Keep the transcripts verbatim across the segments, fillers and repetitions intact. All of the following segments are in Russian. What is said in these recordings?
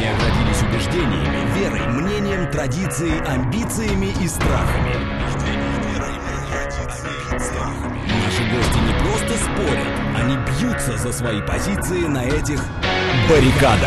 Они оградились убеждениями, верой, мнением, традицией, амбициями и страхами. Наши гости не просто спорят, они бьются за свои позиции на этих баррикадах.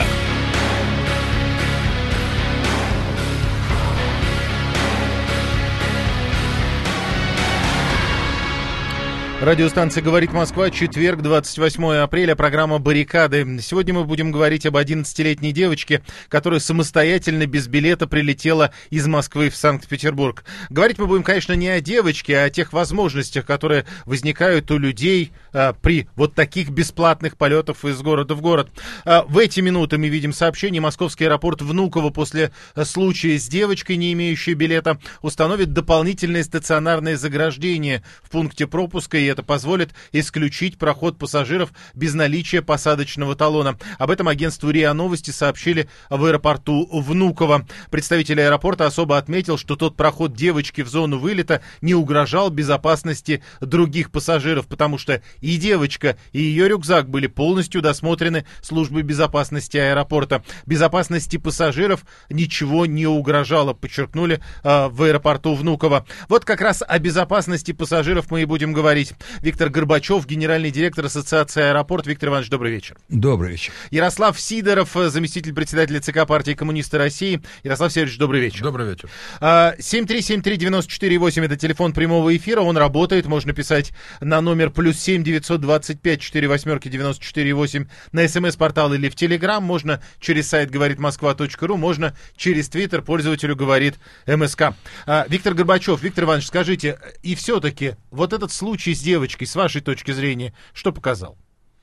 Радиостанция «Говорит Москва», четверг, двадцать восьмое апреля, программа «Баррикады». Сегодня мы будем говорить об одиннадцатилетней девочке, которая самостоятельно, без билета, прилетела из Москвы в Санкт-Петербург. Говорить мы будем, конечно, не о девочке, а о тех возможностях, которые возникают у людей а, при вот таких бесплатных полетах из города в город. А, в эти минуты мы видим сообщение: Московский аэропорт Внуково после случая с девочкой, не имеющей билета, установит дополнительное стационарное заграждение в пункте пропуска, и это позволит исключить проход пассажиров без наличия посадочного талона. Об этом агентству РИА Новости сообщили в аэропорту Внуково. Представитель аэропорта особо отметил, что тот проход девочки в зону вылета не угрожал безопасности других пассажиров, потому что и девочка, и ее рюкзак были полностью досмотрены службой безопасности аэропорта. Безопасности пассажиров ничего не угрожало, подчеркнули э, в аэропорту Внуково. Вот как раз о безопасности пассажиров мы и будем говорить. Виктор Горбачев, генеральный директор Ассоциации «Аэропорт». Виктор Иванович, добрый вечер. Добрый вечер. Ярослав Сидоров, заместитель председателя ЦК партии «Коммунисты России». Ярослав Сергеевич, добрый вечер. Добрый вечер. семь три семь три девять четыре восемь, это телефон прямого эфира, он работает, можно писать на номер плюс семь девятьсот двадцать пять четыре восьмерки девяносто четыре восемь на смс-портал или в Телеграм, можно через сайт говорит москва точка ру, можно через Твиттер, пользователю говорит МСК. Виктор Горбачев, Виктор Иванович, скажите, и все-таки вот этот случай с девочкой, с вашей точки зрения, что показал?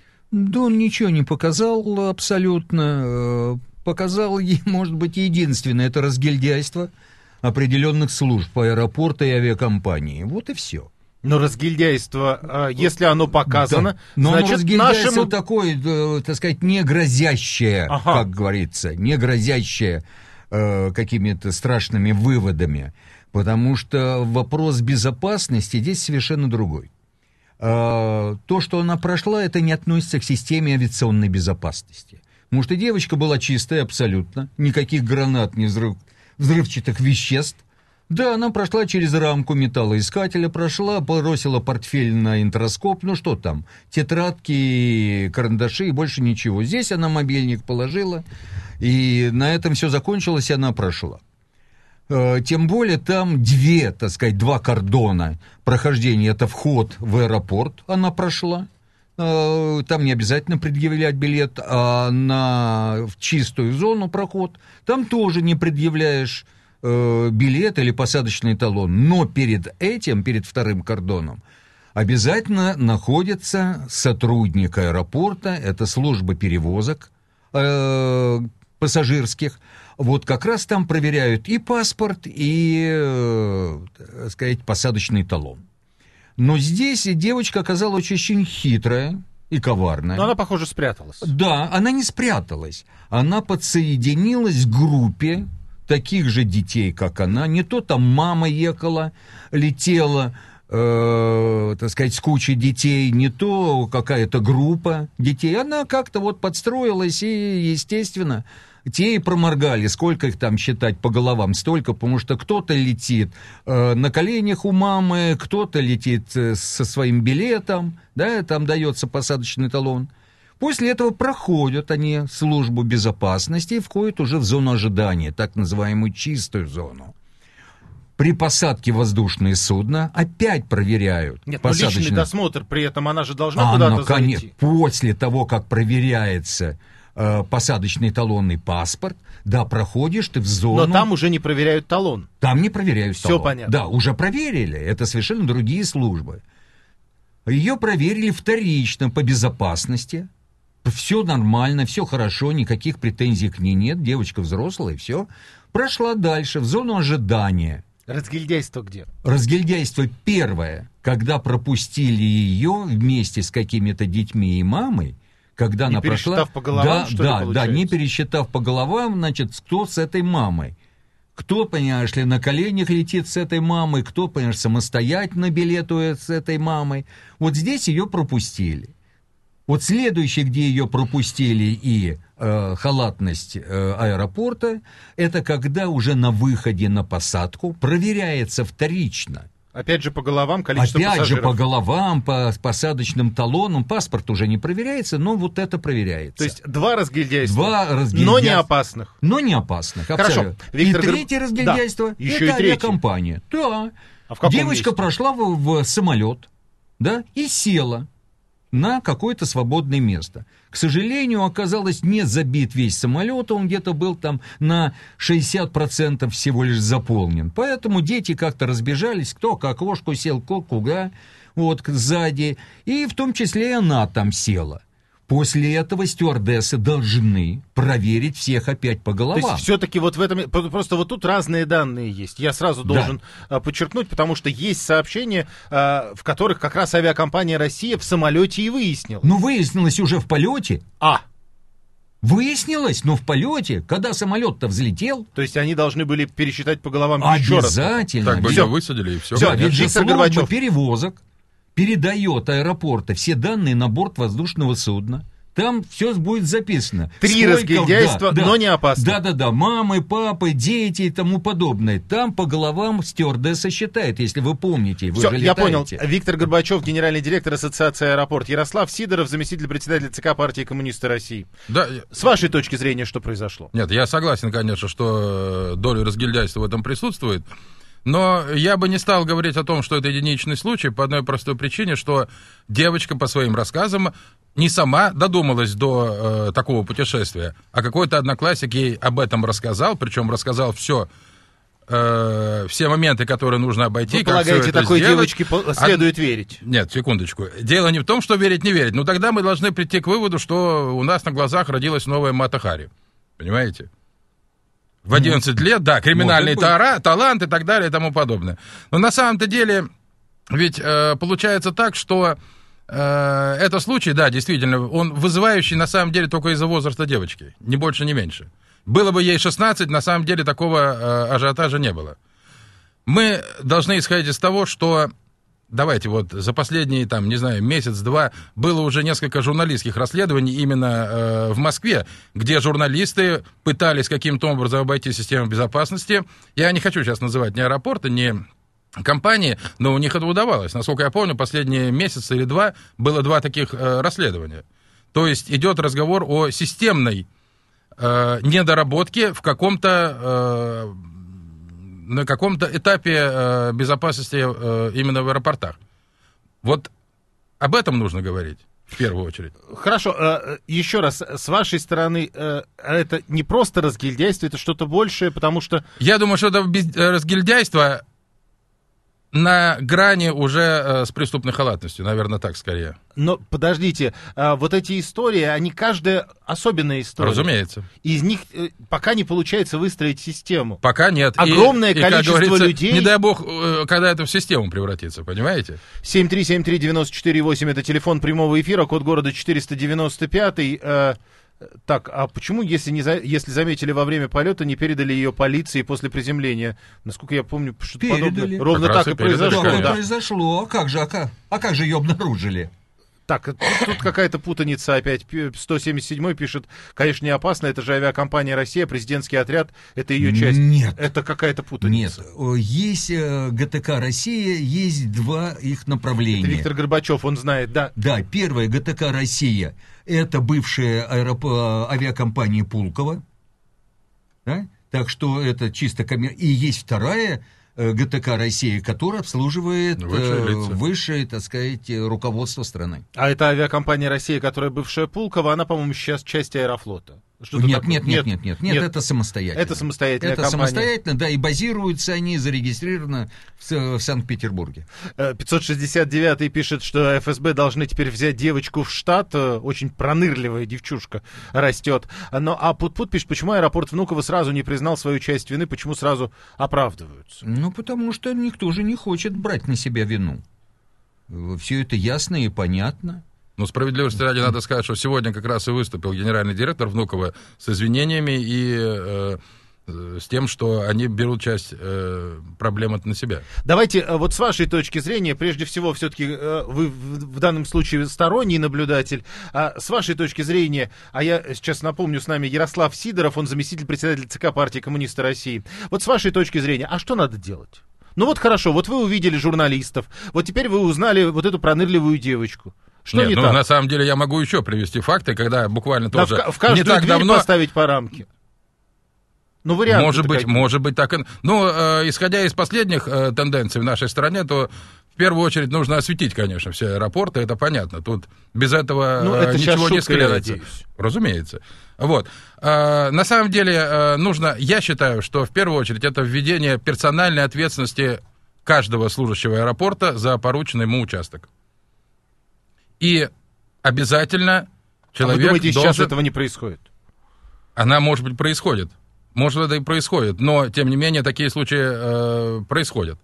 Да он ничего не показал абсолютно. Показал, может быть, единственное, это разгильдяйство определенных служб аэропорта и авиакомпании. Вот и все. Но разгильдяйство, если оно показано, да, но значит, разгильдяйство нашему... такое, так сказать, не грозящее, ага. как говорится, не грозящее э, какими-то страшными выводами, потому что вопрос безопасности здесь совершенно другой. Э, то, что она прошла, это не относится к системе авиационной безопасности. Потому что девочка была чистая абсолютно, никаких гранат, ни взрыв, взрывчатых веществ. Да, она прошла через рамку металлоискателя, прошла, бросила портфель на интроскоп, ну что там, тетрадки, карандаши и больше ничего. Здесь она мобильник положила, и на этом все закончилось, и она прошла. Тем более там две, так сказать, два кордона прохождения, это вход в аэропорт, она прошла. Там не обязательно предъявлять билет, а на в чистую зону проход, там тоже не предъявляешь билет или посадочный талон, но перед этим, перед вторым кордоном, обязательно находится сотрудник аэропорта, это служба перевозок э, пассажирских, вот как раз там проверяют и паспорт, и, э, так сказать, посадочный талон. Но здесь девочка оказалась очень хитрая и коварная. Но она, похоже, спряталась. Да, она не спряталась, она подсоединилась к группе таких же детей, как она. Не то там мама ехала, летела, э, так сказать, с кучей детей, не то какая-то группа детей. Она как-то вот подстроилась, и, естественно, те и проморгали, сколько их там считать по головам, столько, потому что кто-то летит э, на коленях у мамы, кто-то летит э, со своим билетом, да, там дается посадочный талон. После этого проходят они службу безопасности и входят уже в зону ожидания, так называемую чистую зону. При посадке в воздушное судно опять проверяют. Нет, посадочный... но личный досмотр при этом, она же должна а, куда-то ну, конечно, зайти. После того, как проверяется э, посадочный талонный паспорт, да, проходишь ты в зону... Но там уже не проверяют талон. Там не проверяют Все талон. понятно. Да, уже проверили, это совершенно другие службы. Ее проверили вторично по безопасности. Все нормально, все хорошо, никаких претензий к ней нет, девочка взрослая, все. Прошла дальше, в зону ожидания. Разгильдяйство где? Разгильдяйство первое, когда пропустили ее вместе с какими-то детьми и мамой, когда не она прошла... Не пересчитав по головам, да, что да, ли, да, не пересчитав по головам, значит, кто с этой мамой. Кто, понимаешь ли, на коленях летит с этой мамой, кто, понимаешь, самостоятельно билетует с этой мамой. Вот здесь ее пропустили. Вот следующее, где ее пропустили и э, халатность э, аэропорта, это когда уже на выходе на посадку проверяется вторично. Опять же по головам количество Опять пассажиров. же по головам, по посадочным талонам. Паспорт уже не проверяется, но вот это проверяется. То есть два разгильдяйства, Два разгильдяйства, но не опасных. Но не опасных. Хорошо. Абсолютно. Виктор И Гр- третье разгильдяйство, да. Еще это и третье. авиакомпания. Да. А в каком Девочка месте? прошла в, в самолет, да, и села на какое-то свободное место. К сожалению, оказалось, не забит весь самолет, он где-то был там на шестьдесят процентов всего лишь заполнен. Поэтому дети как-то разбежались, кто к окошку сел, кто куда, вот, сзади, и в том числе и она там села. После этого стюардессы должны проверить всех опять по головам. То есть все-таки вот в этом... Просто вот тут разные данные есть. Я сразу должен да. подчеркнуть, потому что есть сообщения, в которых как раз авиакомпания «Россия» в самолете и выяснила. Ну, выяснилось уже в полете. А. Выяснилось, но в полете, когда самолет-то взлетел... То есть они должны были пересчитать по головам еще раз. Обязательно. Так бы ее высадили, и все. Все, ведь же Виктор служба Горбачев. перевозок передает аэропорта все данные на борт воздушного судна. Там все будет записано. Три Сколько, разгильдяйства, да, да, но не опасны. Да-да-да, мамы, папы, дети и тому подобное. Там по головам стюардесса считает, если вы помните, вы Все, же я летаете. понял. Виктор Горбачев, генеральный директор Ассоциации «Аэропорт». Ярослав Сидоров, заместитель председателя ЦК партии коммунисты России. Да. С вашей точки зрения, что произошло? Нет, я согласен, конечно, что доля разгильдяйства в этом присутствует. Но я бы не стал говорить о том, что это единичный случай, по одной простой причине, что девочка по своим рассказам не сама додумалась до э, такого путешествия, а какой-то одноклассник ей об этом рассказал, причем рассказал все, э, все моменты, которые нужно обойти. Вы как полагаете, это такой сделать. девочке следует а... верить? Нет, секундочку. Дело не в том, что верить, не верить. Но тогда мы должны прийти к выводу, что у нас на глазах родилась новая Мата Хари. Понимаете? В одиннадцать лет, да, криминальный тара, талант и так далее и тому подобное. Но на самом-то деле, ведь э, получается так, что э, это случай, да, действительно, он вызывающий на самом деле только из-за возраста девочки, ни больше, ни меньше. Было бы ей шестнадцать, на самом деле такого э, ажиотажа не было. Мы должны исходить из того, что... Давайте, вот за последние, там, не знаю, месяц-два было уже несколько журналистских расследований именно э, в Москве, где журналисты пытались каким-то образом обойти систему безопасности. Я не хочу сейчас называть ни аэропорты, ни компании, но у них это удавалось. Насколько я помню, последние месяцы или два было два таких э, расследования. То есть идет разговор о системной э, недоработке в каком-то... Э, на каком-то этапе э, безопасности э, именно в аэропортах. Вот об этом нужно говорить в первую очередь. Хорошо, э, еще раз, с вашей стороны, э, это не просто разгильдяйство, это что-то большее, потому что... Я думаю, что это без, разгильдяйство на грани уже э, с преступной халатностью, наверное, так скорее. Но подождите, э, вот эти истории, они каждая особенная история. Разумеется. Из них э, пока не получается выстроить систему. Пока нет. Огромное и, количество и, как людей... Не дай бог, э, когда это в систему превратится, понимаете? семь три семь три девять четыре восемь это телефон прямого эфира, код города четыреста девяносто пять. Э, так, а почему, если, не за, если заметили во время полета, не передали ее полиции после приземления? Насколько я помню, что-то подобное. Ровно как так и, и передали, произошло. Так и Да. произошло. А как же, а как, а как же ее обнаружили? Так, тут, тут какая-то путаница опять. сто семьдесят седьмой пишет, конечно, не опасно, это же авиакомпания «Россия», президентский отряд, это ее часть. Нет. Это какая-то путаница. Нет, есть ГТК «Россия», есть два их направления. Это Виктор Горбачев, он знает, да. Да, первая ГТК «Россия» — это бывшая аэроп... авиакомпания Пулково, да? Так что это чисто коммер... И есть вторая ГТК «Россия», которая обслуживает высшее, э, высшее, так сказать, руководство страны. А это авиакомпания «Россия», которая бывшая Пулково, она, по-моему, сейчас часть Аэрофлота. Что-то Нет, такое. нет, нет, нет, нет, нет, это самостоятельно. Это самостоятельная Это компания. самостоятельно, да, и базируются они, зарегистрированы в, в Санкт-Петербурге. пятьсот шестьдесят девятый пишет, что эф эс бэ должны теперь взять девочку в штат, очень пронырливая девчушка растет. Но, а Пут-Пут пишет, почему аэропорт Внуково сразу не признал свою часть вины, почему сразу оправдываются? Ну, потому что никто же не хочет брать на себя вину. Все это ясно и понятно. Ну, справедливости ради надо сказать, что сегодня как раз и выступил генеральный директор Внуково с извинениями и э, с тем, что они берут часть э, проблем на себя. Давайте, вот с вашей точки зрения, прежде всего, все-таки э, вы в, в данном случае сторонний наблюдатель, а с вашей точки зрения, а я сейчас напомню, с нами Ярослав Сидоров, он заместитель председателя ЦК партии Коммунисты России. Вот с вашей точки зрения, а что надо делать? Ну вот хорошо, вот вы увидели журналистов, вот теперь вы узнали вот эту пронырливую девочку. Что Нет, не ну, так? На самом деле я могу еще привести факты, когда буквально да тоже в, в каждую не так дверь давно... поставить по рамке. Ну, варианты может быть, какие? может быть так. Ну, э, исходя из последних э, тенденций в нашей стране, то в первую очередь нужно осветить, конечно, все аэропорты, это понятно. Тут без этого ну, э, это ничего не шутка, скрывается. Разумеется. Вот. Э, на самом деле, э, нужно, я считаю, что в первую очередь это введение персональной ответственности каждого служащего аэропорта за порученный ему участок. И обязательно человек а вы думаете, должен... сейчас этого не происходит? Она, может быть, происходит. Может, это и происходит, но, тем не менее, такие случаи э, происходят.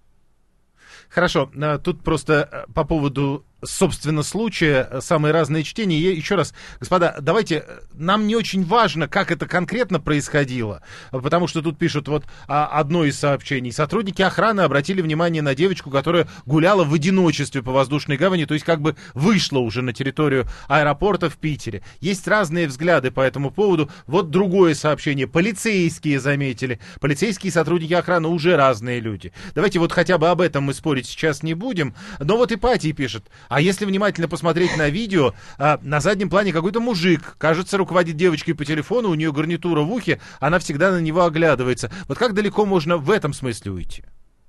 Хорошо, тут просто по поводу, собственно, случая самые разные чтения. Я еще раз, господа, давайте, нам не очень важно, как это конкретно происходило, потому что тут пишут вот одно из сообщений. Сотрудники охраны обратили внимание на девочку, которая гуляла в одиночестве по воздушной гавани, то есть как бы вышла уже на территорию аэропорта в Питере. Есть разные взгляды по этому поводу. Вот другое сообщение. Полицейские заметили. Полицейские сотрудники охраны уже разные люди. Давайте вот хотя бы об этом мы спорить сейчас не будем. Но вот Ипатий пишет. А если внимательно посмотреть на видео, а, на заднем плане какой-то мужик, кажется, руководит девочкой по телефону, у нее гарнитура в ухе, она всегда на него оглядывается. Вот как далеко можно в этом смысле уйти?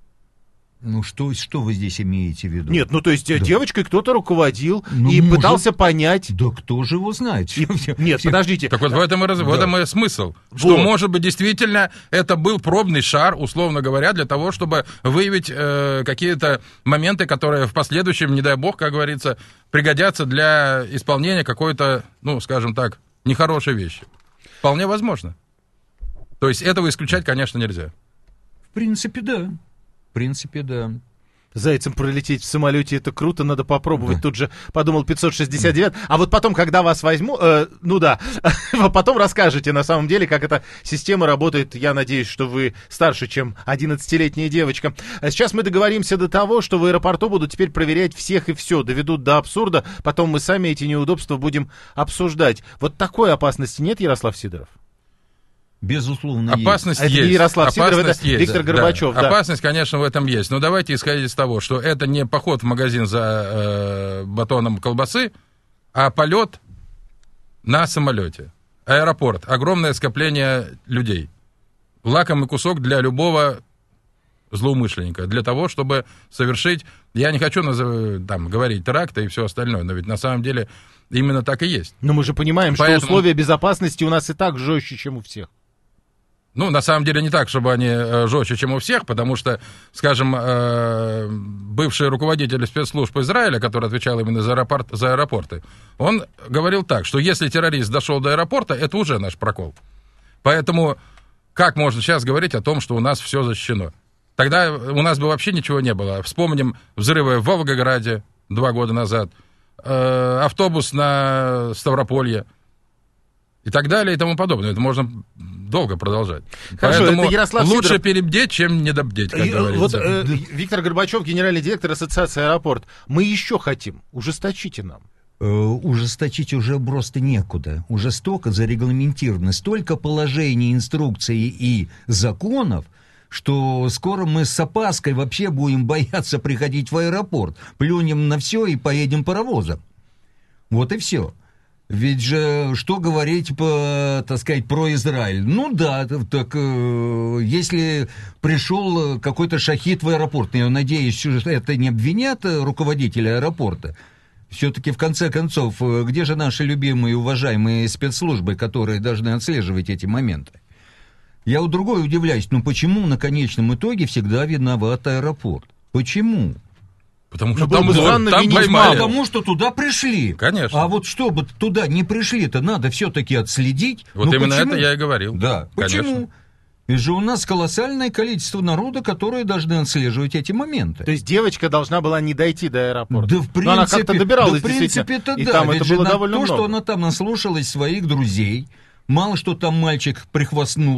Ну, что, что вы здесь имеете в виду? Нет, ну, то есть да. девочкой кто-то руководил ну, и может... пытался понять. Да кто же его знает? И... Нет, подождите. Так вот в этом и, раз... да. в этом и смысл. Вот. Что, может быть, действительно это был пробный шар, условно говоря, для того, чтобы выявить э, какие-то моменты, которые в последующем, не дай бог, как говорится, пригодятся для исполнения какой-то, ну, скажем так, нехорошей вещи. Вполне возможно. То есть этого исключать, конечно, нельзя. В принципе, да. В принципе, да. Зайцем пролететь в самолете — это круто, надо попробовать. Да. Тут же подумал пятьсот шестьдесят девять. А вот потом, когда вас возьму, э, ну да, потом расскажете на самом деле, как эта система работает. Я надеюсь, что вы старше, чем одиннадцатилетняя девочка. Сейчас мы договоримся до того, что в аэропорту будут теперь проверять всех и все, доведут до абсурда. Потом мы сами эти неудобства будем обсуждать. Вот такой опасности нет, Ярослав Сидоров? Безусловно, опасность есть. Это не Ярослав Сидоров, опасность это есть. Виктор Горбачев. Да. Да. Опасность, конечно, в этом есть. Но давайте исходить из того, что это не поход в магазин за э, батоном колбасы, а полет на самолете. Аэропорт. Огромное скопление людей. Лакомый кусок для любого злоумышленника. Для того, чтобы совершить... Я не хочу назов... там, говорить теракты и все остальное, но ведь на самом деле именно так и есть. Но мы же понимаем, Поэтому... что условия безопасности у нас и так жестче, чем у всех. Ну, на самом деле, не так, чтобы они э, жестче, чем у всех, потому что, скажем, э, бывший руководитель спецслужб Израиля, который отвечал именно за, аэропорт, за аэропорты, он говорил так, что если террорист дошел до аэропорта, это уже наш прокол. Поэтому как можно сейчас говорить о том, что у нас все защищено? Тогда у нас бы вообще ничего не было. Вспомним взрывы в Волгограде два года назад, э, автобус на Ставрополье и так далее и тому подобное. Это можно долго продолжать. Хорошо, Поэтому это Ярослав лучше Сидоров... перебдеть, чем недобдеть, как говорится. Вот э, Виктор Горбачев, генеральный директор Ассоциации «Аэропорт». Мы еще хотим. Ужесточите нам. Э, ужесточить уже просто некуда. Уже столько зарегламентировано, столько положений, инструкций и законов, что скоро мы с опаской вообще будем бояться приходить в аэропорт. Плюнем на все и поедем паровозом. Вот и все. Ведь же, что говорить, по, так сказать, про Израиль? Ну да, так э, если пришел какой-то шахид в аэропорт, я надеюсь, что это не обвинят руководителя аэропорта. Все-таки, в конце концов, где же наши любимые и уважаемые спецслужбы, которые должны отслеживать эти моменты? Я вот другой удивляюсь, ну почему на конечном итоге всегда виноват аэропорт? Почему? Потому что ну, там, странно, там поймали. Потому что туда пришли. Конечно. А вот чтобы туда не пришли-то, надо все-таки отследить. Вот ну, именно почему? это я и говорил. Да, Конечно. почему? Ведь же у нас колоссальное количество народа, которые должны отслеживать эти моменты. То есть девочка должна была не дойти до аэропорта. Да, в принципе, но она как-то добиралась, да, в принципе-то и да. там Ведь это было на довольно то, много. что она там наслушалась своих друзей, мало что там мальчик прихвастнул,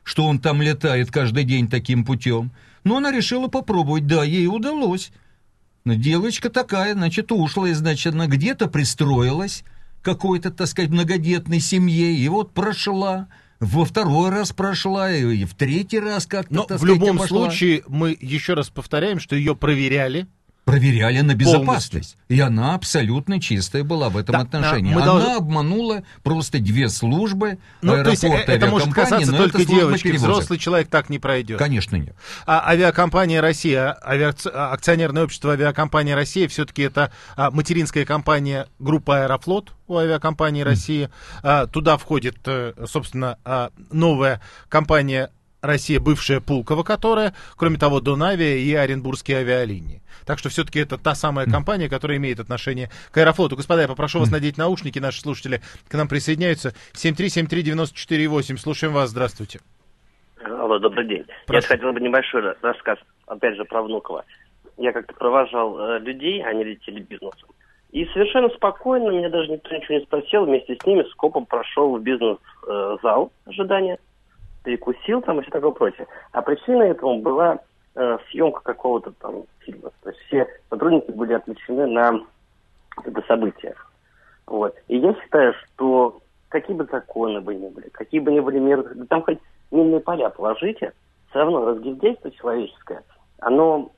что он там летает каждый день таким путем. Но она решила попробовать, да, ей удалось. Но девочка такая, значит, ушлая, значит, она где-то пристроилась к какой-то, так сказать, многодетной семье, и вот прошла. Во второй раз прошла, и в третий раз как-то, Но так в сказать, любом обошла. случае, мы еще раз повторяем, что ее проверяли. Проверяли на безопасность. И она абсолютно чистая была в этом Да, отношении. мы Она должны... обманула просто две службы, Ну, то есть аэропорт, это может авиакомпании, касаться но только это служба девочки, перевозок. взрослый человек так не пройдет. Конечно, нет. А авиакомпания «Россия», авиац- акционерное общество «Авиакомпания Россия» все-таки это а, материнская компания группа «Аэрофлот» у авиакомпании «Россия». А, туда входит, э, собственно, а, новая компания «Россия», бывшая Пулково, которая, кроме того, Донавия и Оренбургские авиалинии. Так что все-таки это та самая компания, которая имеет отношение к Аэрофлоту. Господа, я попрошу вас надеть наушники, наши слушатели к нам присоединяются. семь три семь три девять четыре восемь. Слушаем вас, здравствуйте. Алло, добрый день. Прошу. Я хотел бы небольшой рассказ, опять же, про Внуково. Я как-то провожал э, людей, они летели бизнесом. И совершенно спокойно, меня даже никто ничего не спросил, вместе с ними скопом прошел в бизнес-зал ожидания, перекусил там и все такое прочее. А причиной этому была э, съемка какого-то там фильма. То есть все сотрудники были отвлечены на это событие. Вот. И я считаю, что какие бы законы бы ни были, какие бы ни были меры, там хоть минные поля положите, все равно разгильдейство человеческое, оно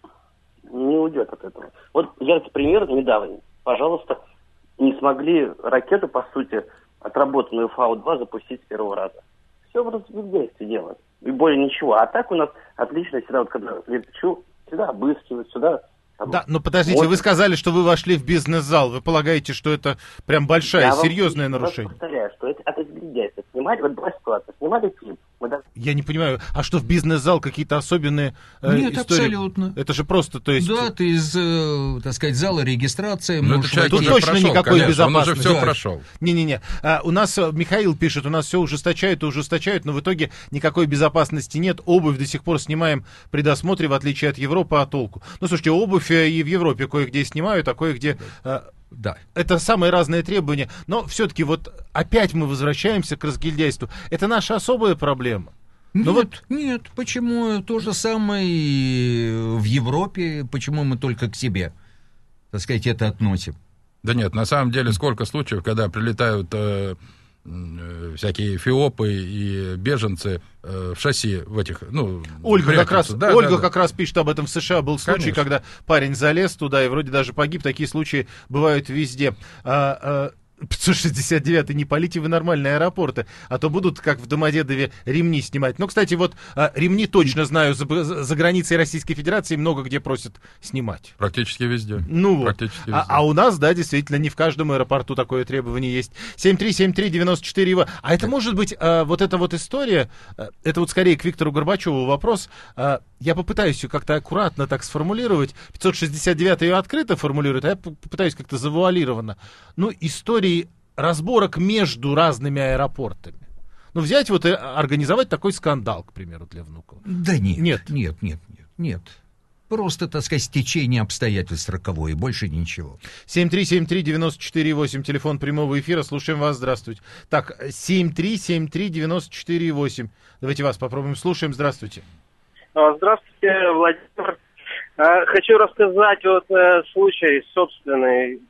не уйдет от этого. Вот яркий пример недавний. Пожалуйста, не смогли ракету, по сути, отработанную Фау два запустить с первого раза. Все в разгильдействе дело. И более ничего. А так у нас отлично всегда, вот когда лечу, всегда обыскивают, сюда... Там, Да, но подождите, вот. вы сказали, что вы вошли в бизнес-зал. Вы полагаете, что это прям большая, Я вам серьезное еще раз нарушение? повторяю, что это от разгильдейства. Снимали, вот была ситуация, снимали фильм. Мы даже... Я не понимаю, а что в бизнес-зал какие-то особенные э, Нет, истории? абсолютно. Это же просто, то есть... Да, ты из, э, так сказать, зала регистрации Ну, можешь это человек Тут войти. уже точно прошел, никакой конечно, безопасности. Он уже все Да. прошел. Не-не-не, а, у нас э, Михаил пишет, у нас все ужесточают и ужесточают, но в итоге никакой безопасности нет. Обувь до сих пор снимаем при досмотре, в отличие от Европы, а толку? Ну, слушайте, обувь э, и в Европе кое-где снимают, а кое-где... э, Да. Это самые разные требования. Но все-таки вот опять мы возвращаемся к разгильдяйству. Это наша особая проблема. Нет, Ну вот- нет, почему то же самое и в Европе, почему мы только к себе, так сказать, это относим? Да нет, на самом деле сколько случаев, когда прилетают э, э, всякие эфиопы и беженцы э, в шасси в этих, ну... Ольга, как раз, Да, Ольга да, да. как раз пишет об этом в США. Был случай, Конечно. когда парень залез туда и вроде даже погиб. Такие случаи бывают везде. А, а, пятьсот шестьдесят девятый, не полите вы нормальные аэропорты, а то будут, как в Домодедове, ремни снимать. Ну, кстати, вот а, ремни точно знаю, за, за границей Российской Федерации много где просят снимать. Практически везде. Ну вот. Практически везде. А, а у нас, да, действительно, не в каждом аэропорту такое требование есть. семь три семь три девять четыре. А это может быть а, вот эта вот история, а, это вот скорее к Виктору Горбачеву вопрос. А, я попытаюсь ее как-то аккуратно так сформулировать. пятьсот шестьдесят девятый ее открыто формулирует, а я попытаюсь как-то завуалированно. Ну, истории разборок между разными аэропортами. Ну, взять вот и организовать такой скандал, к примеру, для Внуково. Да нет, Нет. нет, нет, нет, нет. Просто, так сказать, стечение обстоятельств роковое, больше ничего. семь три семь три девять четыре восемь, телефон прямого эфира, слушаем вас, здравствуйте. Так, семь три семь три девять четыре восемь. Давайте вас попробуем, слушаем, здравствуйте. Здравствуйте, Владимир. Хочу рассказать вот случай собственный.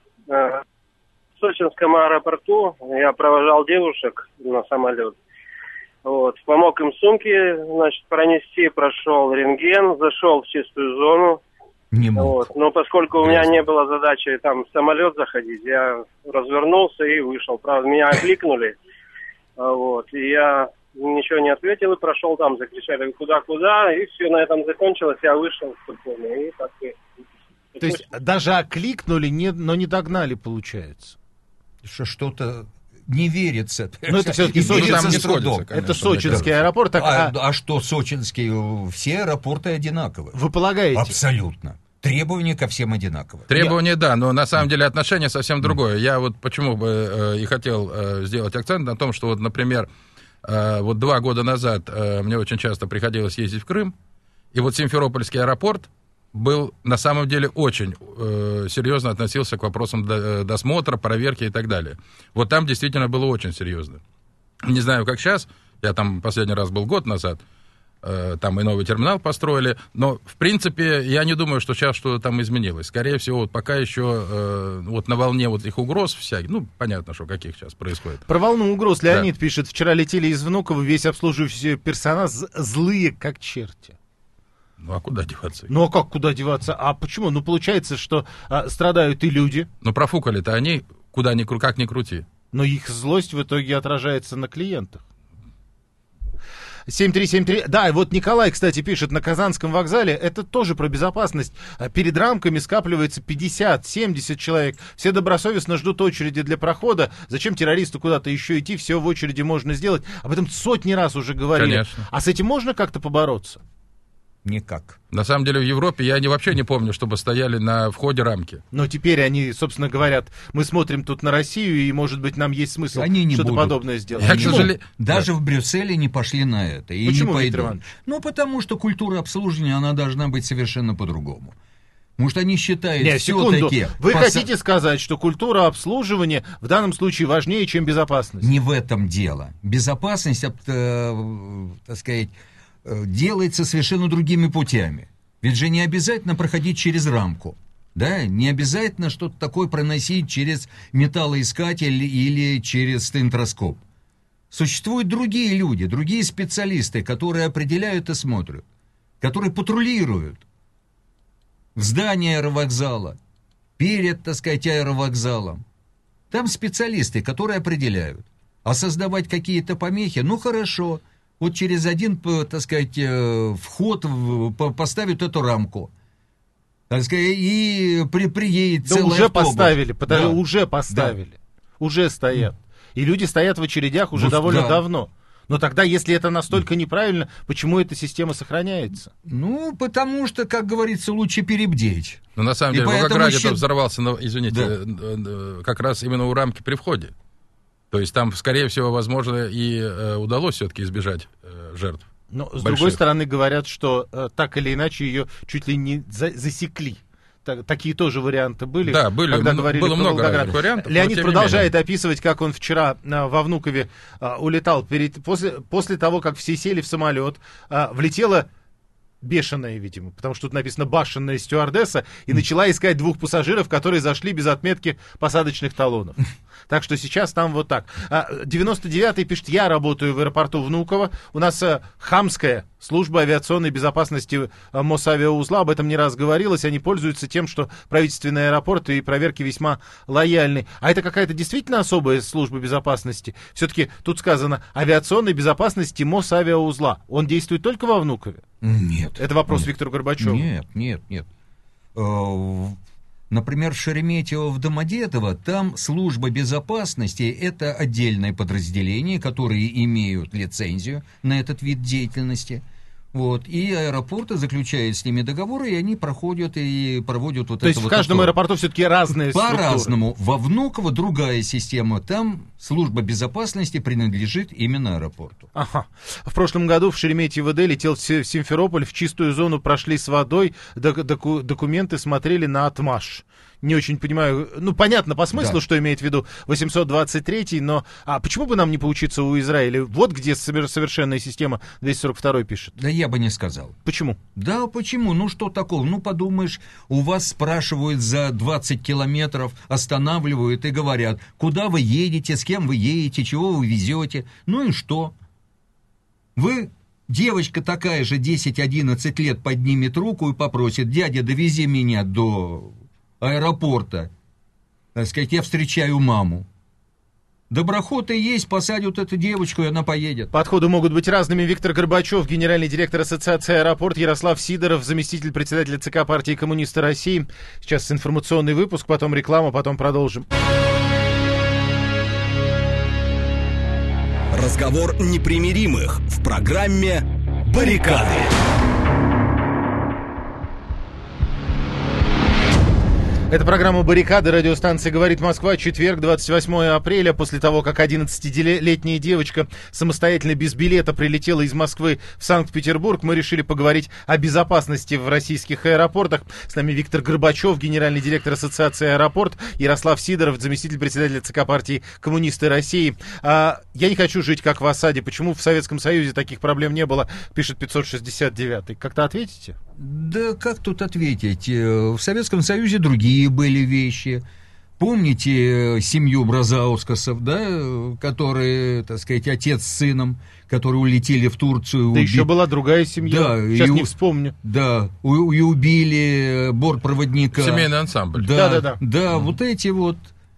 В сочинском аэропорту я провожал девушек на самолет. Вот. Помог им сумки, значит, пронести, прошел рентген, зашел в чистую зону. Не мог. Вот. Но поскольку у меня не было задачи там в самолет заходить, я развернулся и вышел. Правда, меня окликнули. Вот. И я ничего не ответил и прошел там, закричали куда-куда, и все на этом закончилось. Я вышел спокойно. И так и... То есть даже окликнули, не, но не догнали, получается. Что что-то не верится. Ну, это все-таки И Сочи, верится там не с трудом. сходится, конечно, это сочинский аэропорт. Так, А, а а что сочинский? Все аэропорты одинаковые. вы полагаете? Абсолютно. Требования ко всем одинаковые. Требования, да, но на самом деле отношение совсем другое. Я вот почему бы э, и хотел э, сделать акцент на том, что вот, например, э, вот два года назад э, мне очень часто приходилось ездить в Крым, и вот Симферопольский аэропорт был на самом деле очень э, серьезно относился к вопросам до, досмотра, проверки и так далее. Вот там действительно было очень серьезно. Не знаю, как сейчас, Я там последний раз был год назад. Там и новый терминал построили, но, в принципе, я не думаю, что сейчас что-то там изменилось. Скорее всего, вот пока еще э, вот на волне вот этих угроз всяких, ну, понятно, что каких сейчас происходит. Про волну угроз Леонид да. пишет, вчера летели из Внуково, весь обслуживающий персонал злые, как черти. Ну, а куда деваться? Ну, а как куда деваться? А почему? Ну, получается, что а, страдают и люди. Ну, профукали-то они, куда ни, как ни крути. Но их злость в итоге отражается на клиентах. семь три семь три. Да, и вот Николай, кстати, пишет, на Казанском вокзале, это тоже про безопасность. Перед рамками скапливается пятьдесят-семьдесят человек. Все добросовестно ждут очереди для прохода. Зачем террористу куда-то еще идти? Все в очереди можно сделать. Об этом сотни раз уже говорили. Конечно. А с этим можно как-то побороться? Никак. На самом деле в Европе я не, вообще не помню, чтобы стояли на входе рамки. Но теперь они, собственно, говорят, мы смотрим тут на Россию, и, может быть, нам есть смысл они не что-то будут. подобное сделать. Я, Почему? сожале... Даже да. в Брюсселе не пошли на это. И Почему, не Виктор пойдут. Иванович? Ну, потому что культура обслуживания, она должна быть совершенно по-другому. Может, они считают Нет, секунду. все-таки... Вы пос... хотите сказать, что культура обслуживания в данном случае важнее, чем безопасность? Не в этом дело. Безопасность, э, так сказать, делается совершенно другими путями. Ведь же не обязательно проходить через рамку. Да? Не обязательно что-то такое проносить через металлоискатель или через стентроскоп. Существуют другие люди, другие специалисты, которые определяют и смотрят, которые патрулируют в здании аэровокзала, перед, так сказать, аэровокзалом. Там специалисты, которые определяют. А создавать какие-то помехи, ну хорошо, вот через один, так сказать, вход поставят эту рамку. Так сказать, и при, приедет да целый уже автобус. поставили, подожди, да. уже поставили. Да. Уже стоят. И люди стоят в очередях уже ну, довольно да. давно. Но тогда, если это настолько неправильно, почему эта система сохраняется? Ну, потому что, как говорится, лучше перебдеть. Но на самом и деле в Волгограде еще... взорвался, извините, да. как раз именно у рамки при входе. То есть там, скорее всего, возможно, и э, удалось все-таки избежать э, жертв. Но, с больших. другой стороны, говорят, что э, так или иначе ее чуть ли не за- засекли. Так, такие тоже варианты были. Да, были, когда м- говорили было про много Волгоград. вариантов. Леонид продолжает описывать, как он вчера э, во Внукове э, улетал. Перед, после, после того, как все сели в самолет, э, влетела... бешеная, видимо, потому что тут написано «башенная стюардесса», и начала искать двух пассажиров, которые зашли без отметки посадочных талонов. Так что сейчас там вот так. девяносто девятый пишет, я работаю в аэропорту Внуково, у нас хамская служба авиационной безопасности Мосавиаузла, об этом не раз говорилось, они пользуются тем, что правительственные аэропорты и проверки весьма лояльны. А это какая-то действительно особая служба безопасности? Все-таки тут сказано авиационной безопасности Мосавиаузла. Он действует только во Внукове? Нет. Это вопрос нет. Виктору Горбачеву. Нет, нет, нет. Например, в Шереметьево, в Домодедово, там служба безопасности – это отдельное подразделение, которые имеют лицензию на этот вид деятельности. Вот, и аэропорты заключают с ними договоры, и они проходят и проводят вот То это есть вот в каждом такое. аэропорту все-таки разные структуры? По-разному. Во Внуково другая система. Там служба безопасности принадлежит именно аэропорту. Ага. В прошлом году в Шереметьево-Д летел в Симферополь, в чистую зону прошли с водой, док- доку- документы смотрели на отмаш. Не очень понимаю, ну, понятно по смыслу, да. что имеет в виду восемьсот двадцать третий, но а почему бы нам не поучиться у Израиля? Вот где совершенная система, двести сорок второй пишет. Да я бы не сказал. Почему? Да, почему? Ну, что такого? Ну, подумаешь, у вас спрашивают за двадцать километров, останавливают и говорят, куда вы едете, с кем вы едете, чего вы везете. Ну и что? Вы... Девочка такая же, десять-одиннадцать лет, поднимет руку и попросит, дядя, довези меня до аэропорта. Так сказать, я встречаю маму. Доброхоты есть, посадят эту девочку, и она поедет. Подходы могут быть разными. Виктор Горбачев, генеральный директор Ассоциации «Аэропорт», Ярослав Сидоров, заместитель председателя ЦК партии «Коммунисты России». Сейчас информационный выпуск, потом реклама, потом продолжим. Разговор непримиримых в программе «Баррикады». Это программа «Баррикады», радиостанция «Говорит Москва», четверг, двадцать восьмое апреля. После того, как одиннадцатилетняя девочка самостоятельно без билета прилетела из Москвы в Санкт-Петербург, мы решили поговорить о безопасности в российских аэропортах. С нами Виктор Горбачев, генеральный директор Ассоциации «Аэропорт», Ярослав Сидоров, заместитель председателя ЦК партии «Коммунисты России». А, я не хочу жить как в осаде. Почему в Советском Союзе таких проблем не было, пишет пятьсот шестьдесят девятый. Как-то ответите? Да как тут ответить? В Советском Союзе другие были вещи. Помните семью Бразаускасов, да, которые, так сказать, отец с сыном, которые улетели в Турцию. Да уби... еще была другая семья, да, сейчас и, не вспомню. Да, у, и убили бортпроводника. Семейный ансамбль. Да, да, да. Да, да mm. вот эти вот.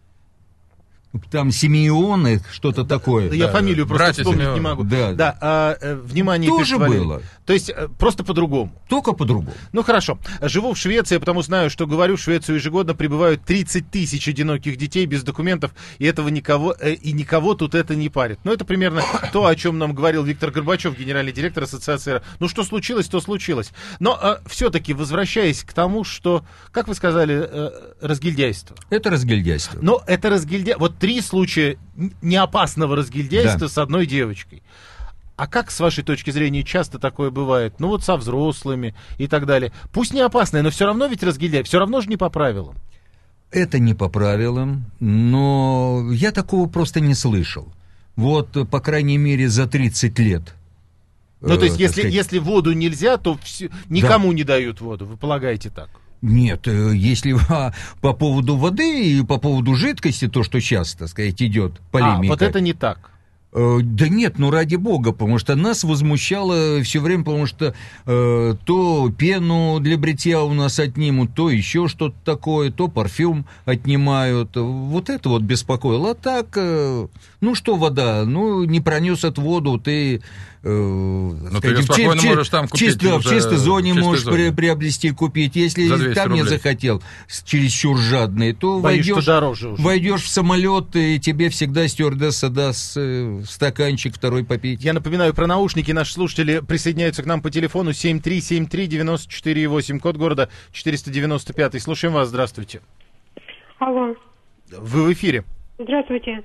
Там Симеоны, что-то да, такое. Я да, фамилию просто братья вспомнить Симеоны. не могу. Да, да. А, э, внимание, тоже было. То есть просто по-другому. Только по-другому. Ну хорошо. Живу в Швеции, потому знаю, что говорю, в Швецию ежегодно прибывают тридцать тысяч одиноких детей без документов, и этого никого, э, и никого тут это не парит. Но это примерно то, о чем нам говорил Виктор Горбачев, генеральный директор Ассоциации. Ну что случилось, то случилось. Но э, все-таки, возвращаясь к тому, что, как вы сказали, э, разгильдяйство. Это разгильдяйство. Но это разгильдяйство. Вот три случая неопасного разгильдяйства, да, с одной девочкой. А как, с вашей точки зрения, часто такое бывает? Ну вот со взрослыми и так далее. Пусть не опасное, но все равно ведь разгильдяй, все равно же не по правилам. Это не по правилам, но я такого просто не слышал. Вот, по крайней мере, за тридцать лет. Ну, то есть, э, если, если воду нельзя, то все, никому да. не дают воду, вы полагаете так? Нет, если а, по поводу воды и по поводу жидкости, то, что сейчас, так сказать, идет полемика. А, вот это не так. Э, да нет, ну ради бога, потому что нас возмущало все время, потому что э, то пену для бритья у нас отнимут, то еще что-то такое, то парфюм отнимают. Вот это вот беспокоило. А так, э, ну что вода, ну не пронес от воду, ты... Ну, ты ее спокойно в, можешь там купить. Чисто, в чистой зоне в чистой можешь зоне. приобрести, купить. Если там не захотел, чересчур жадный, то войдешь, войдешь в самолет, и тебе всегда стюардесса даст стаканчик второй попить. Я напоминаю про наушники. Наши слушатели присоединяются к нам по телефону семь три семь три девять четыре восемь, код города четыреста девяносто пять. Слушаем вас, здравствуйте. Алло. Вы в эфире. Здравствуйте.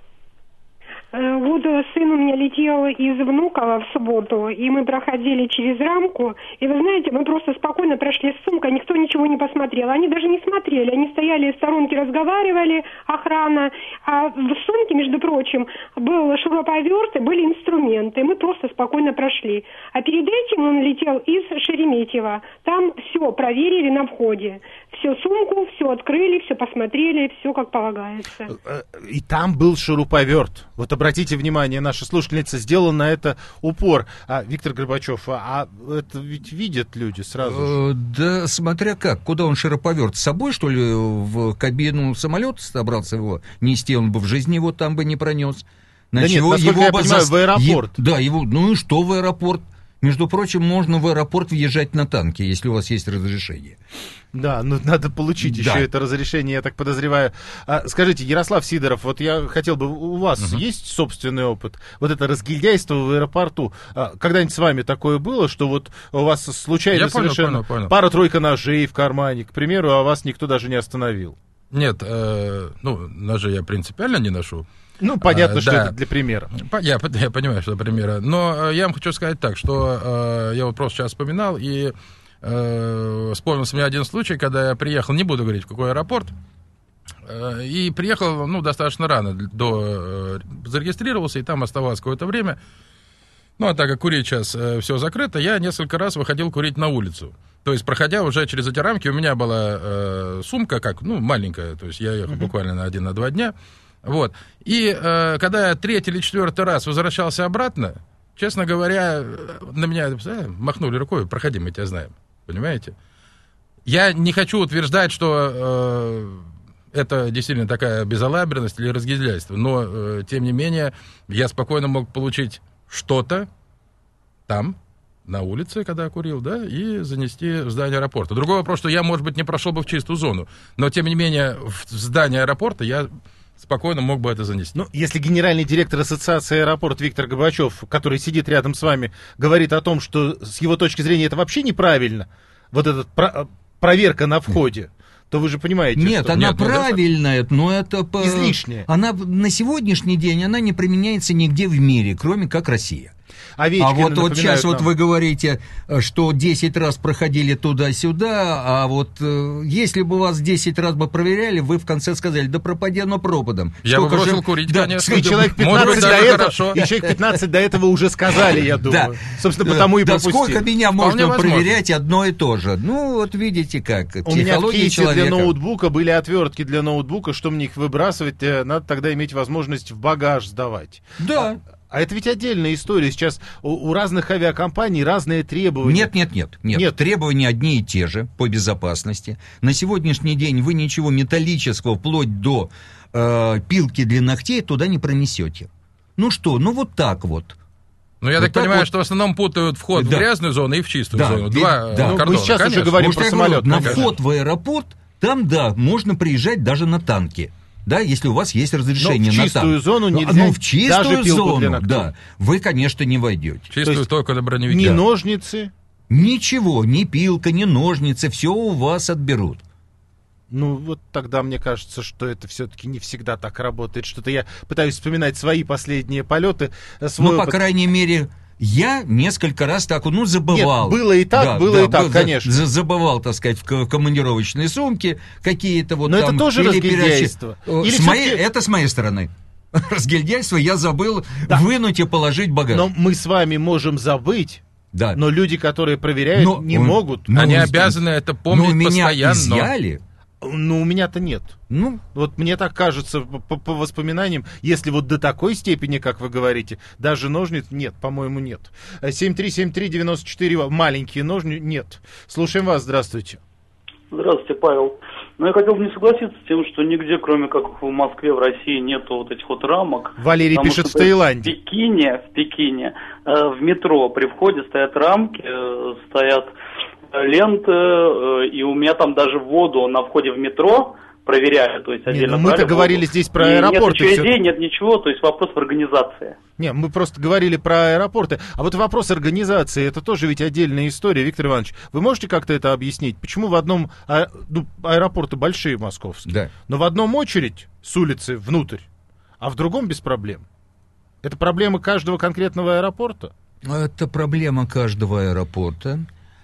Вот сын у меня летел из Внуково в субботу, и мы проходили через рамку, и вы знаете, мы просто спокойно прошли с сумкой, никто ничего не посмотрел, они даже не смотрели, они стояли в сторонке, разговаривали, охрана, а в сумке, между прочим, был шуруповерт и были инструменты, мы просто спокойно прошли. А перед этим он летел из Шереметьево, там все проверили на входе, всю сумку, все открыли, все посмотрели, все как полагается. И там был шуруповерт, вот обратите внимание, наша слушательница сделала на это упор. А, Виктор Горбачев, а, а это ведь видят люди сразу же. Э, да, смотря как. Куда он шуруповерт? С собой, что ли, в кабину самолета собрался его нести? Он бы в жизни его там бы не пронес. Да нет, насколько я понимаю, зас... в аэропорт. Е... Да, его... ну и что в аэропорт? Между прочим, можно в аэропорт въезжать на танке, если у вас есть разрешение. Да, ну надо получить да. еще это разрешение, я так подозреваю. А, скажите, Ярослав Сидоров, вот я хотел бы, у вас угу. есть собственный опыт? Вот это разгильдяйство в аэропорту, а, когда-нибудь с вами такое было, что вот у вас случайно я совершенно понял, понял, понял. пара-тройка ножей в кармане, к примеру, а вас никто даже не остановил? Нет, э, ну, ножи я принципиально не ношу. Ну, понятно, а, что да. это для примера. Я, я понимаю, что для примера. Но я вам хочу сказать так, что э, я вот просто сейчас вспоминал, и э, вспомнился мне один случай, когда я приехал, не буду говорить, в какой аэропорт, э, и приехал, ну, достаточно рано, до, э, зарегистрировался, и там оставалось какое-то время. Ну, а так как курить сейчас э, все закрыто, я несколько раз выходил курить на улицу. То есть, проходя уже через эти рамки, у меня была э, сумка, как, ну, маленькая, то есть я ехал uh-huh. буквально на один-на два дня. Вот. И э, когда я третий или четвертый раз возвращался обратно, честно говоря, на меня э, махнули рукой, проходи, мы тебя знаем. Понимаете? Я не хочу утверждать, что э, это действительно такая безалаберность или разгильдяйство, но, э, тем не менее, я спокойно мог получить что-то там, на улице, когда я курил, да, и занести в здание аэропорта. Другой вопрос, что я, может быть, не прошел бы в чистую зону, но, тем не менее, в здание аэропорта я спокойно мог бы это занести. Ну, если генеральный директор Ассоциации «Аэропорт» Виктор Горбачев, который сидит рядом с вами, говорит о том, что с его точки зрения это вообще неправильно, вот эта про- проверка на входе, то вы же понимаете, Нет, что... она Нет, ну, правильная, но это... по- Излишняя. Она на сегодняшний день, она не применяется нигде в мире, кроме как Россия. Овечкины А вот, вот напоминают сейчас нам. вот вы говорите, что десять раз проходили туда-сюда, а вот э, если бы вас десять раз бы проверяли, вы в конце сказали, да пропади оно пропадом. Я бы Сколько бросил же- курить, да, конечно. И человек Может быть, пятнадцать до даже этого, хорошо. и человек пятнадцать до этого уже сказали, я думаю. Да. Собственно, потому и да пропустили. сколько меня Вполне можно возможно. проверять одно и то же? Ну, вот видите как, У меня в психология кейсе человека. для ноутбука были отвертки для ноутбука, что мне их выбрасывать, э, надо тогда иметь возможность в багаж сдавать. Да. А это ведь отдельная история. Сейчас у, у разных авиакомпаний разные требования. Нет, нет, нет, нет, Нет. Требования одни и те же по безопасности. На сегодняшний день вы ничего металлического, вплоть до э, пилки для ногтей, туда не пронесете. Ну что, ну вот так вот. Ну, я Вот так так понимаю, вот. что в основном путают вход Да. в грязную зону и в чистую Да, зону. ведь- Два да. э, Ну, мы кордона, сейчас уже конечно. говорим Может, про я говорю, самолет, на конечно. вход в аэропорт, там, да, можно приезжать даже на танке. Да, если у вас есть разрешение Но в на чистую танк. зону Ну, нельзя, Ну, в даже чистую пилку для зону, ногтей. да, вы, конечно, не войдете. Чистую То есть только на броневике. Ни ножницы. Ничего, ни пилка, ни ножницы, все у вас отберут. Ну, вот тогда мне кажется, что это все-таки не всегда так работает. Что-то я пытаюсь вспоминать свои последние полеты. Свой Ну, по опыт. крайней мере, я несколько раз так, ну, забывал. Нет, было и так, было и так, был- конечно. за- Забывал, так сказать, в ко- командировочной сумке какие-то вот Но там... это тоже или разгильдяйство. перечи- Или С моей- всё-таки- Это с моей стороны. Разгильдяйство, я забыл вынуть и положить в багаж. Но мы с вами можем забыть, Да. но люди, которые проверяют, Но не он- могут. Ну, Они ну, обязаны это Но помнить меня постоянно. изъяли. Ну, у меня-то нет. Ну, Вот мне так кажется, по, по воспоминаниям, если вот до такой степени, как вы говорите, даже ножниц, нет, по-моему, нет. семь три семь три девяносто четыре, маленькие ножницы, нет. Слушаем вас, здравствуйте. Здравствуйте, Павел. Ну, я хотел бы не согласиться с тем, что нигде, кроме как в Москве, в России, нету вот этих вот рамок. Валерий Потому пишет, что в Таиланде. В Пекине, в Пекине, э, в метро при входе стоят рамки, э, стоят э, ленты, э, и у меня там даже воду на входе в метро проверяют, то есть Не, отдельно ну мы-то брали говорили воду. здесь про И аэропорты Нет всё-таки. очередей, нет ничего, то есть вопрос в организации. Не, мы просто говорили про аэропорты. А вот вопрос организации, это тоже ведь отдельная история, Виктор Иванович. Вы можете как-то это объяснить? Почему в одном... а- ну, аэропорты большие московские, да. но в одном очередь с улицы внутрь, а в другом без проблем? Это проблема каждого конкретного аэропорта? Это проблема каждого аэропорта.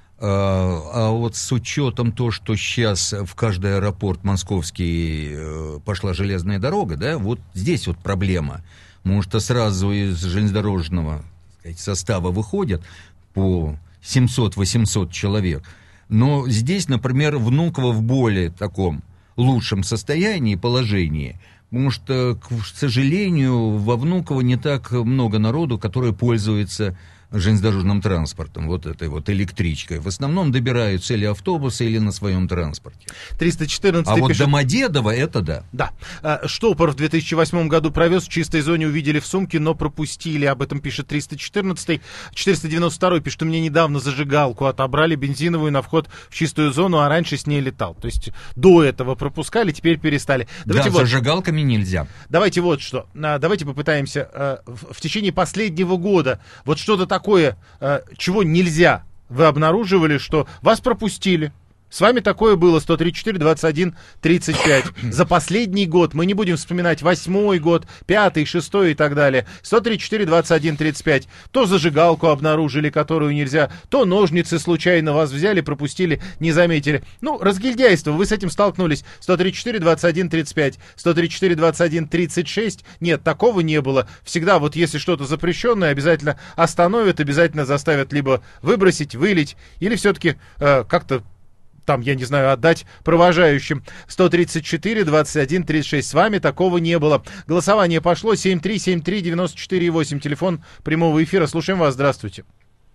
А, а вот с учетом то, что сейчас в каждый аэропорт московский э, пошла железная дорога, да, вот здесь вот проблема. Потому что сразу из железнодорожного, так сказать, состава выходят по семьсот-восемьсот человек. Но здесь, например, Внуково в более таком лучшем состоянии, положении, потому что, к сожалению, во Внуково не так много народу, которые пользуются железнодорожным транспортом, вот этой вот электричкой. В основном добираются или автобусы, или на своем транспорте. триста четырнадцать А вот пишет... Домодедово это да. Да. А, Штопор в две тысячи восьмом году провез, в чистой зоне увидели в сумке, но пропустили. Об этом пишет триста четырнадцать. четыреста девяносто два пишет, что мне недавно зажигалку отобрали бензиновую на вход в чистую зону, а раньше с ней летал. То есть до этого пропускали, теперь перестали. Давайте Да, вот, зажигалками нельзя. давайте вот что. А, Давайте попытаемся а, в, в течение последнего года вот что-то такое, а, чего нельзя, вы обнаруживали, что вас пропустили. С вами такое было, сто тридцать четыре двадцать один тридцать пять. За последний год, мы не будем вспоминать восьмой год, пятый, шестой и так далее. сто тридцать четыре двадцать один тридцать пять. То зажигалку обнаружили, которую нельзя, то ножницы случайно вас взяли, пропустили, не заметили. Ну, разгильдяйство, вы с этим столкнулись. сто тридцать четыре двадцать один тридцать пять, сто тридцать четыре двадцать один тридцать шесть. Нет, такого не было. Всегда вот если что-то запрещенное, обязательно остановят, обязательно заставят либо выбросить, вылить, или все-таки э, как-то там, я не знаю, отдать провожающим. сто тридцать четыре двадцать один тридцать шесть. С вами такого не было. Голосование пошло. семь три семь три девяносто четыре восемь. Телефон прямого эфира. Слушаем вас. Здравствуйте.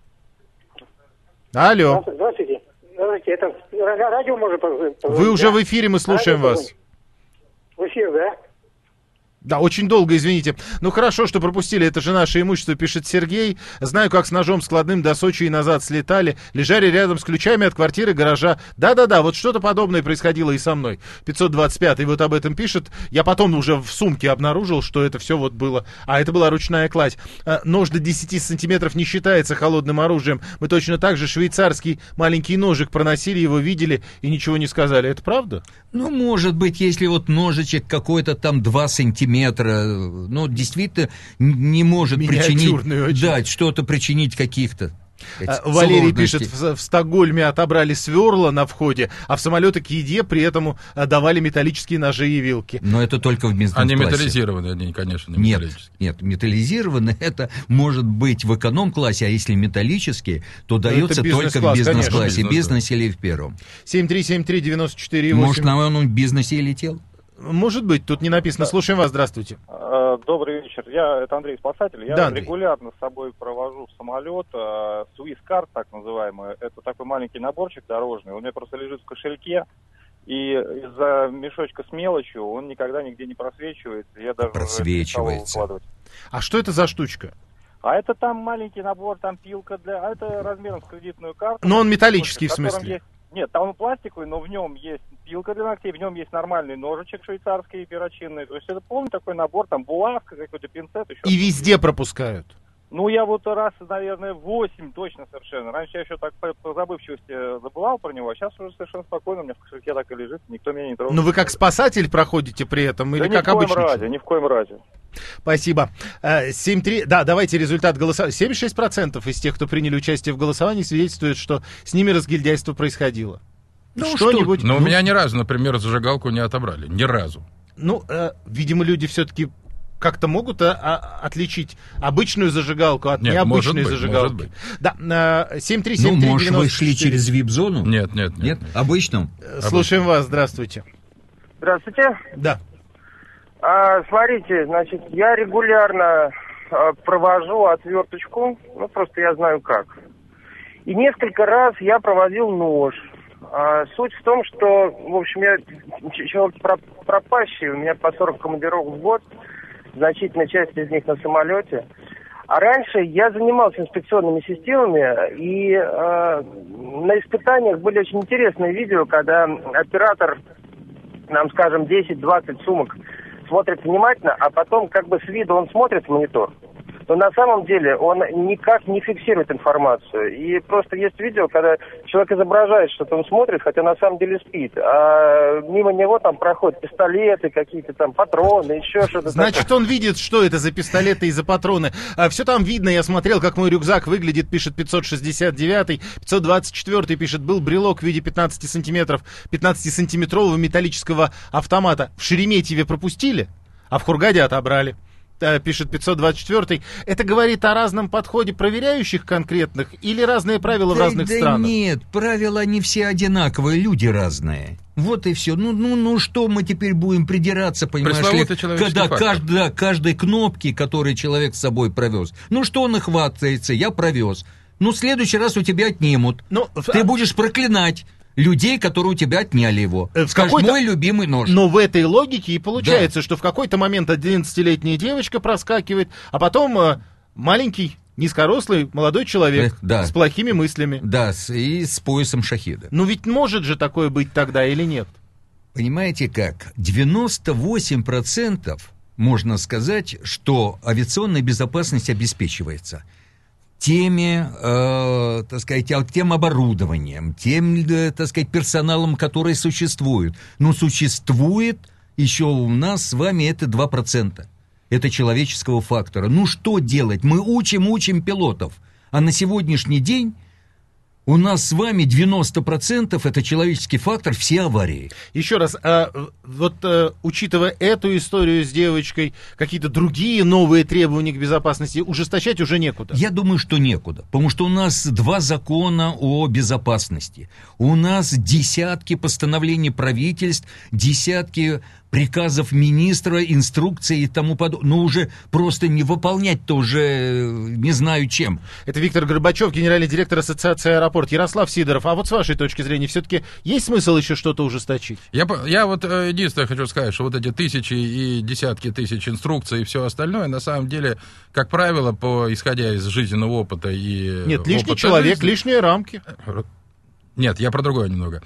Алло. Здравствуйте. Здравствуйте. Это радио может позвонить? Вы уже в эфире, мы слушаем Радио вас. позвонить? В эфир, да? Да, очень долго, извините. Ну, хорошо, что пропустили, это же наше имущество, пишет Сергей. Знаю, как с ножом складным до Сочи и назад слетали. Лежали рядом с ключами от квартиры, гаража. Да-да-да, вот что-то подобное происходило и со мной. пятьсот двадцать пятый вот об этом пишет. Я потом уже в сумке обнаружил, что это все вот было. А это была ручная кладь. Нож до десяти сантиметров не считается холодным оружием. Мы точно так же швейцарский маленький ножик проносили, его видели и ничего не сказали. Это правда? Ну, может быть, если вот ножичек какой-то там два сантиметра, ну, действительно, не может причинить, очень. Да, что-то причинить каких-то. Валерий пишет, в, в Стокгольме отобрали сверла на входе, а в самолеты к еде при этом давали металлические ножи и вилки. Но это только в бизнес-классе. Они металлизированные, они, конечно, не нет, металлические. Нет, металлизированные это может быть в эконом-классе, а если металлические, то дается только в бизнес-классе, бизнес, бизнес или в первом. семь три семь три девяносто четыре восемь. Может, наверное, он в бизнесе и летел? Может быть, тут не написано. Да. Слушаем вас, здравствуйте. Добрый вечер. Я, это Андрей Спасатель. Я да, регулярно с собой провожу в самолет Swiss Card, так называемый. Это такой маленький наборчик дорожный. Он у меня просто лежит в кошельке. И из-за мешочка с мелочью он никогда нигде не просвечивается. Я даже просвечивается. А что это за штучка? А это там маленький набор, там пилка для... А это размером с кредитную карту. Но он металлический в смысле? Есть... Нет, там он пластиковый, но в нем есть пилка для ногтей, в нем есть нормальный ножичек швейцарский, перочинный. То есть это полный такой набор, там булавка, какой-то пинцет. Еще и везде пропускают? Ну, я вот раз, наверное, восемь точно совершенно. Раньше я еще так по, по забывчивости забывал про него, а сейчас уже совершенно спокойно, у меня в кошельке так и лежит, никто меня не трогает. Ну, вы как спасатель проходите при этом или да как обычно? Ни в коем разе, ни в коем разе. Спасибо. семь три... Да, давайте результат голосования. семьдесят шесть процентов из тех, кто приняли участие в голосовании, свидетельствуют, что с ними разгильдяйство происходило. Ну, что-нибудь. Но ну, у меня ни разу, например, зажигалку не отобрали. Ни разу. Ну, э, видимо, люди все-таки как-то могут а, а, отличить обычную зажигалку от нет, необычной может быть, зажигалки. Может быть. Да, э, семь три семь три ну, может, вы шли через вип-зону? Нет, нет, нет. Нет? Обычную? Слушаем вас, здравствуйте. Здравствуйте. Да. А, смотрите, значит, я регулярно а, провожу отверточку, ну, просто я знаю как. И несколько раз я проводил нож. А, суть в том, что, в общем, я человек пропащий, у меня по сорок командировок в год, значительная часть из них на самолете. А раньше я занимался инспекционными системами, и э, на испытаниях были очень интересные видео, когда оператор, нам, скажем, десять-двадцать сумок смотрит внимательно, а потом как бы с виду он смотрит в монитор, но на самом деле он никак не фиксирует информацию. И просто есть видео, когда человек изображает, что он смотрит, хотя на самом деле спит. А мимо него там проходят пистолеты, какие-то там патроны, еще что-то. Значит, такое. Он видит, что это за пистолеты и за патроны. А, все там видно, я смотрел, как мой рюкзак выглядит, пишет пятьсот шестьдесят девятый. пятьсот двадцать четвёртый пишет, был брелок в виде пятнадцати сантиметров, пятнадцатисантиметрового металлического автомата. В Шереметьеве пропустили, а в Хургаде отобрали. Пишет пятьсот двадцать четвёртый. Это говорит о разном подходе проверяющих конкретных или разные правила да, в разных да странах? Нет, правила не все одинаковые, люди разные. Вот и все. Ну, ну, ну что мы теперь будем придираться, понимаешь ли, когда каждой, каждой кнопки, которую человек с собой провез. Ну что он и хватается, я провез. Ну, в следующий раз у тебя отнимут. Ну, ты а... будешь проклинать людей, которые у тебя отняли его. В Скажешь, мой любимый нож. Но в этой логике и получается, да. что в какой-то момент одиннадцатилетняя девочка проскакивает, а потом э, маленький, низкорослый молодой человек э, да. с плохими мыслями. Да, с, и с поясом шахида. Ну ведь может же такое быть тогда или нет? Понимаете как? девяносто восемь процентов можно сказать, что авиационная безопасность обеспечивается. Теми, э, так сказать, тем оборудованием, тем, э, так сказать, персоналом, который существует. Но существует еще у нас с вами это два процента. Это человеческого фактора. Ну что делать? Мы учим, учим пилотов. А на сегодняшний день у нас с вами девяносто процентов это человеческий фактор, все аварии. Еще раз, а, вот а, учитывая эту историю с девочкой, какие-то другие новые требования к безопасности, ужесточать уже некуда? Я думаю, что некуда, потому что у нас два закона о безопасности. У нас десятки постановлений правительств, десятки приказов министра, инструкций и тому подобное. Ну, уже просто не выполнять-то уже не знаю чем. Это Виктор Горбачев, генеральный директор Ассоциации «Аэропорт». Ярослав Сидоров, а вот с вашей точки зрения, все-таки есть смысл еще что-то ужесточить? Я, я вот единственное хочу сказать, что вот эти тысячи и десятки тысяч инструкций и все остальное, на самом деле, как правило, по, исходя из жизненного опыта и... Нет, лишний человек, жизни, лишние рамки. Нет, я про другое немного.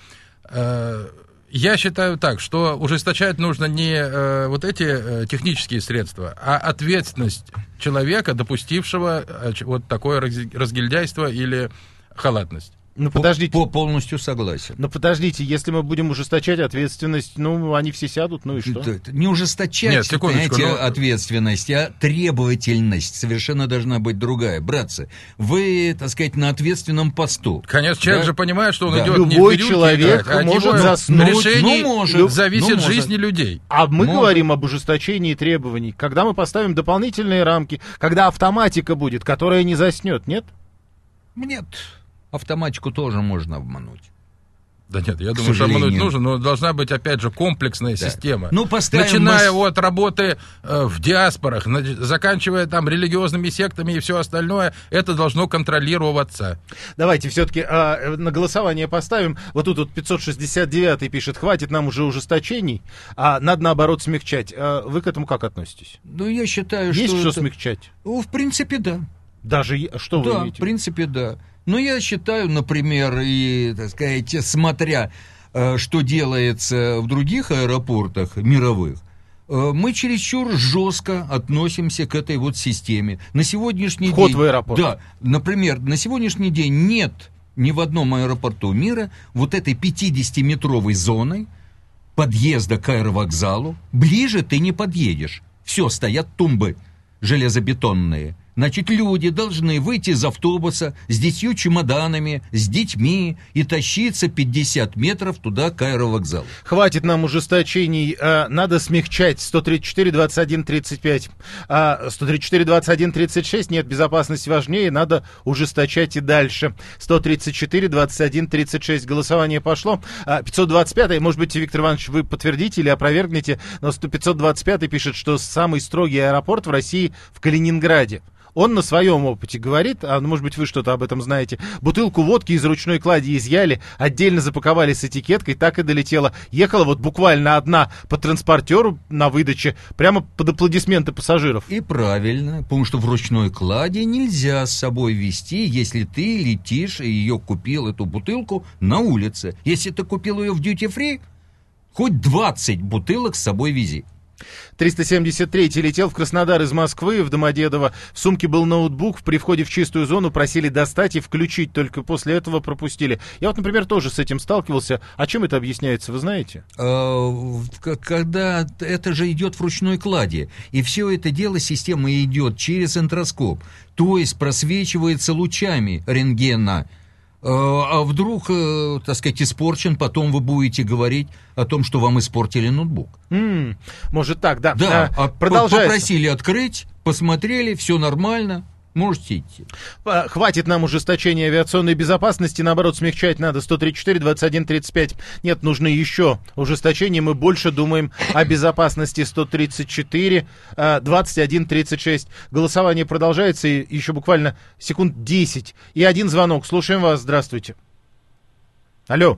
Я считаю так, что ужесточать нужно не э, вот эти э, технические средства, а ответственность человека, допустившего э, вот такое разгильдяйство или халатность. Ну, подождите. По, полностью согласен. Ну, подождите, если мы будем ужесточать ответственность, ну, они все сядут, ну и что? Не ужесточать, Нет, понимаете, но... ответственность, а требовательность совершенно должна быть другая. Братцы, вы, так сказать, на ответственном посту. Конечно, человек да? же понимает, что он да. идет Любой не в человек играть, а может от заснуть. решений ну, может, зависит ну, может. жизни людей. А мы Может. говорим об ужесточении требований, когда мы поставим дополнительные рамки, когда автоматика будет, которая не заснет, нет? Нет. Автоматику тоже можно обмануть. Да нет, я думаю, что обмануть нужно, но должна быть, опять же, комплексная да. система. Ну, начиная мас... от работы э, в диаспорах, заканчивая там религиозными сектами и все остальное, это должно контролироваться. Давайте все-таки э, на голосование поставим. Вот тут вот пятьсот шестьдесят девятый пишет, хватит нам уже ужесточений, а надо наоборот смягчать. А вы к этому как относитесь? Ну, я считаю, Есть что... что это... смягчать? Ну, в принципе, да. Даже, что вы да, имеете? в принципе, да. Но я считаю, например, и, так сказать, смотря, что делается в других аэропортах мировых, мы чересчур жестко относимся к этой вот системе. На сегодняшний Вход день... в аэропорт. Да, например, на сегодняшний день нет ни в одном аэропорту мира вот этой пятидесятиметровой зоны подъезда к аэровокзалу. Ближе ты не подъедешь. Все, стоят тумбы железобетонные. Значит, люди должны выйти из автобуса с десятью чемоданами, с детьми и тащиться пятьдесят метров туда, к аэровокзалу. Хватит нам ужесточений, а, надо смягчать. сто тридцать четыре двадцать один тридцать пять. А, сто тридцать четыре двадцать один тридцать шесть. Нет, безопасность важнее, надо ужесточать и дальше. сто тридцать четыре двадцать один тридцать шесть. Голосование пошло. А, пятьсот двадцать пятый, может быть, Виктор Иванович, вы подтвердите или опровергнете, но пятьсот двадцать пятый пишет, что самый строгий аэропорт в России в Калининграде. Он на своем опыте говорит, а может быть вы что-то об этом знаете, бутылку водки из ручной клади изъяли, отдельно запаковали с этикеткой, так и долетела. Ехала вот буквально одна по транспортеру на выдаче, прямо под аплодисменты пассажиров. И правильно, потому что в ручной кладе нельзя с собой везти, если ты летишь и ее купил, эту бутылку, на улице. Если ты купил ее в дьюти-фри, хоть двадцать бутылок с собой вези. триста семьдесят третий летел в Краснодар из Москвы, в Домодедово. В сумке был ноутбук, при входе в чистую зону просили достать и включить, только после этого пропустили. Я вот, например, тоже с этим сталкивался. А чем это объясняется, вы знаете? Когда это же идет в ручной кладе, и все это дело, система идет через энтероскоп, то есть просвечивается лучами рентгена. А вдруг, так сказать, испорчен, потом вы будете говорить о том, что вам испортили ноутбук. Mm, может так, да. Да, а, а продолжается. Попросили открыть, посмотрели, все нормально, можете идти. Хватит нам ужесточения авиационной безопасности, наоборот, смягчать надо. сто тридцать четыре двадцать один тридцать пять. Нет, нужны еще ужесточения, мы больше думаем о безопасности. сто тридцать четыре двадцать один тридцать шесть. Голосование продолжается, и еще буквально секунд десять. И один звонок. Слушаем вас, здравствуйте. Алло.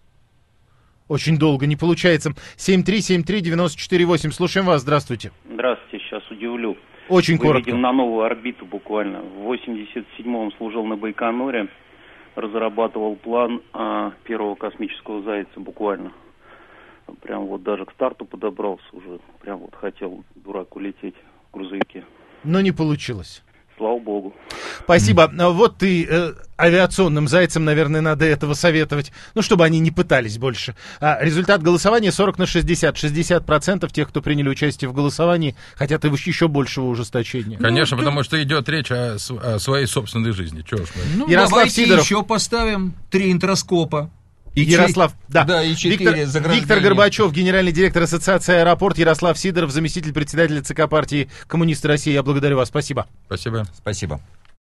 Очень долго, не получается. семь три семь три девяносто четыре восемь. Слушаем вас, здравствуйте. Здравствуйте, сейчас удивлю. Очень коротко. Выведем на новую орбиту буквально. В восемьдесят седьмом служил на Байконуре, разрабатывал план а, первого космического зайца буквально. Прям вот даже к старту подобрался уже. Прям вот хотел, дурак, улететь в грузовике. Но не получилось. Слава богу. Спасибо. Вот и э, авиационным зайцам, наверное, надо этого советовать. Ну, чтобы они не пытались больше. А результат голосования сорок на шестьдесят. шестьдесят процентов тех, кто приняли участие в голосовании, хотят еще большего ужесточения. Конечно, ну, потому что идет речь о, о своей собственной жизни. Чего ж мы... Ну, Ярослав давайте Сидоров. еще поставим три интроскопа. И Ярослав, че... да. да, и Виктор, Виктор Горбачев, генеральный директор Ассоциации «Аэропорт», Ярослав Сидоров, заместитель председателя ЦК партии «Коммунисты России». Я благодарю вас. Спасибо. Спасибо. Спасибо.